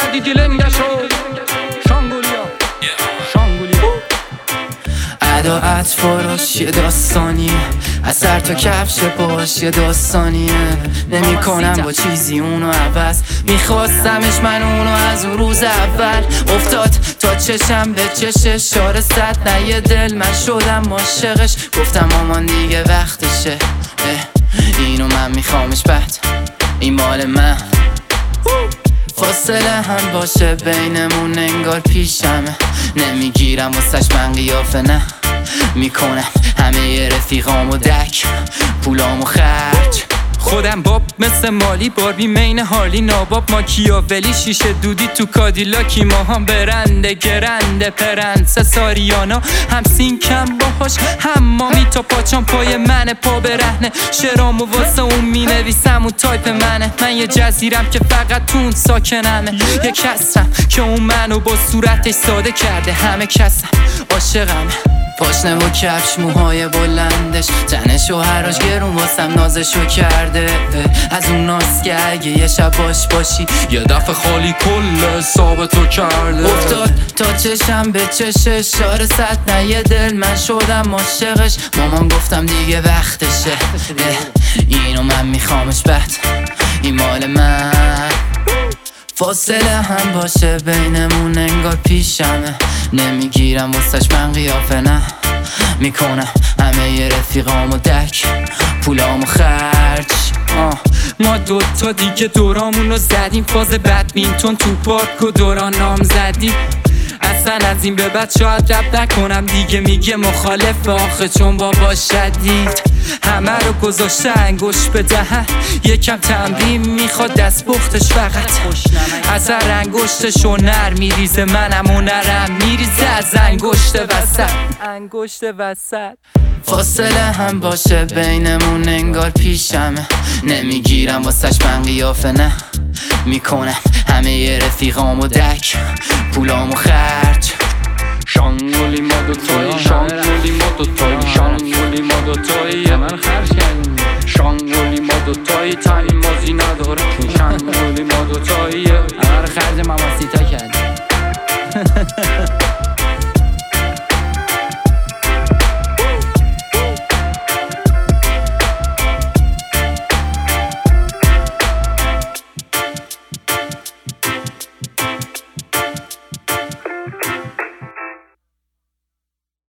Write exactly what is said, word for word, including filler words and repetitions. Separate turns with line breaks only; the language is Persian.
شدی دیلنگشو شانگولیا شانگولیا
عداعت فراش یه داستانیه، از سر تا کفش پاش یه داستانیه. نمی کنم با چیزی اونو عوض، میخواستمش من اونو از اون روز اول. افتاد تا چشم به چشش شاره صد نه یه دل من شدم عاشقش. گفتم مامان دیگه وقتشه، اینو من میخوامش بعد این مال من. فاصله هم باشه بینمون انگار پیشمه، نمیگیرم واسش من قیافه نه. میکنم همه رفیقامو دک، پولامو خرج.
خودم باب مثل مالی باربی مین هارلی ناباب ماکیاولی شیشه دودی تو کادیلاکی ماهام برنده گرنده پرنسه ساریانا هم سینکم باهاش هم مامی تا پاچام پای منه پا برهنه. شرامو واسه اون می نویسم اون تایپ منه. من یه جزیرم که فقط تون ساکنمه، یه کسم که اون منو با صورتش ساده کرده. همه کسم عاشقمه،
پاشنه و کفش موهای بلندش، تن شوهراش گرون واسم نازشو کرده. از اون ناز که اگه یه شب باش باشی
یه دفعه خالی کل حسابتو کرده.
افتاد تا چشم به چشش شاره صد نه یه دل من شدم عاشقش. مامان گفتم دیگه وقتشه، اینو من میخوامش بعد این مال من. فاصله هم باشه بینمون انگار پیشمه، نمیگیرم واسش من قیافه نه. میکنم همه ی رفیقامو دک، پولامو خرج.
آه ما دوتا دیگه دورامونو زدیم، فاز بدمینتون تو پارک و دوران نام زدیم. اصلا از این به بعد شاید رب نکنم دیگه، میگه مخالف آخه چون بابا شدید همه رو گذاشته انگوش به دهن. یکم تمرین میخواد دست پختش فقط، از هر انگشتش هنر میریزه. منم هنرم میریزه از انگشت وسط انگشت وسط.
فاصله هم باشه بینمون انگار پیشمه، نمیگیرم واسش من قیافه نه. میکنم همه ی رفیقامو دک، پولامو خرج.
شانگولی ما دوتایی شانگولی ما دوتایی شانگولی ما دوتایی من خرج کردیم. شانگولی ما دوتایی تایی مازی نداره، شانگولی ما دوتایی هر خرج مماسی تا